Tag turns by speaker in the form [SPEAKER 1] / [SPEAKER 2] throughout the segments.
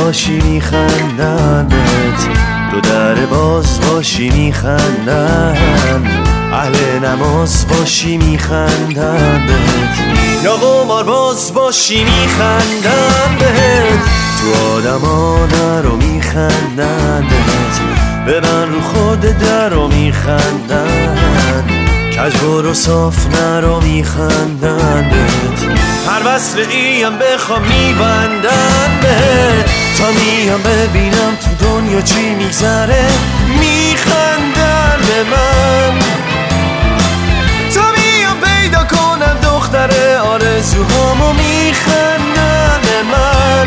[SPEAKER 1] باشی میخندن بهت، دو در باز باشی میخندن، اهل نماز باشی میخندن بهت، یا قمار باز باشی میخندن بهت، تو آدما نرو میخندن بهت، ببن رو خود درو میخندن، کج برو صاف نرو میخندن بهت، هر وصل ایم بخوام میبندن بهت، تا میام ببینم تو دنیا چی میگذره میخندن به من، تا میام پیدا کنم دختر آرزوهامو میخندن به من،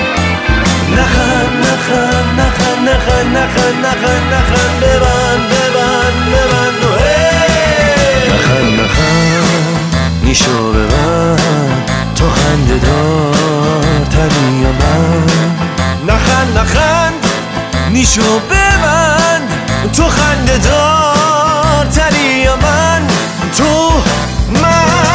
[SPEAKER 1] نخند نخند نخند نخند نخند نخند نخند ببند ببند ببند و نخند نخند نیشو ببند، تو خنده دار تنی یا من، نخند نخند نیشو ببند، تو خنده دار تنی یا من، تو من.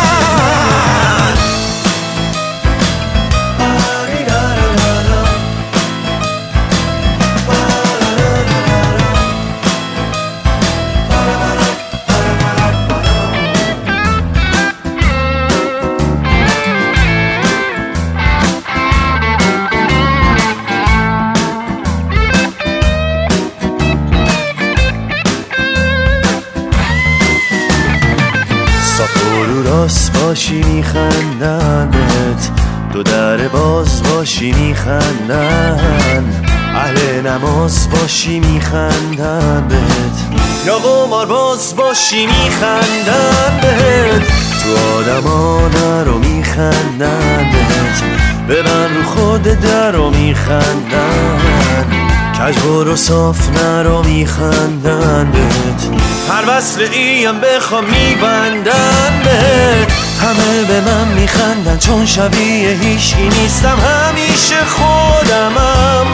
[SPEAKER 1] رو راست باشی میخندن بهت، دو در باز باشی میخندن، اهل نماز باشی میخندن بهت، یا قمار باز باشی میخندن بهت، تو آدما نرو میخندن بهت، ببن رو خود درو میخندن، کج برو صاف نرو میخندن بهت، هر وصل ایم بخوام میبندن بهت، همه به من میخندن چون شبیه هیچکی نیستم، همیشه خودمم،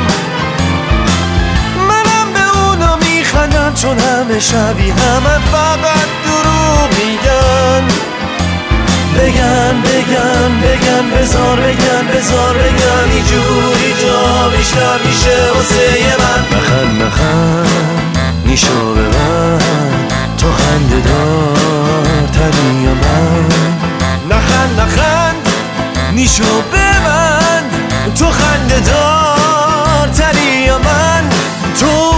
[SPEAKER 1] منم به اونا میخندم چون همه شبیه همه، فقط دروغ میگن، بگن بگن بگن بزار بگن بزار بگن، اینجوری جا بیشتر میشه واسه من، نخند نخند نیشو ببند، تو خنده دار تنی یا من، نخند نخند نیشو ببند، تو خنده دار تنی یا من، تو